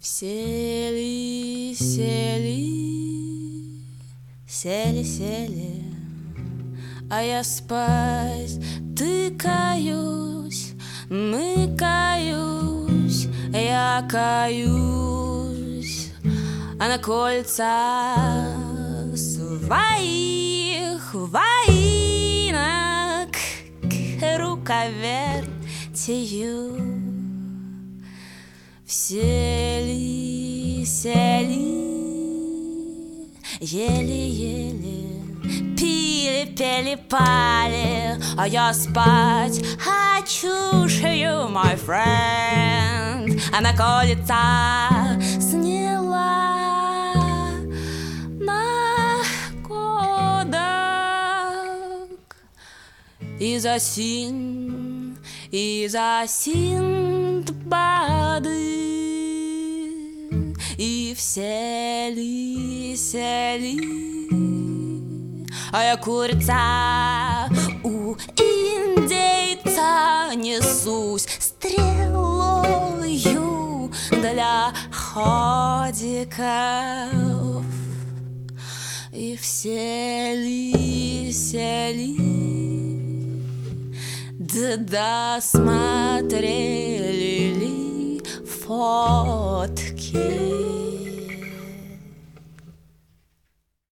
Сели, сели, сели, сели, а я спать тыкаюсь, мыкаюсь, я каюсь, а на кольца своих воинок руковерти. Сели, сели, еле-еле, пили, пели, пали, а я спать хочу, my friend. Она колется сняла на кодок из осин, Синдбады. И сели, сели, а я курица у индейца, несусь стрелою для ходиков. И сели, сели, да досмотрели фотки.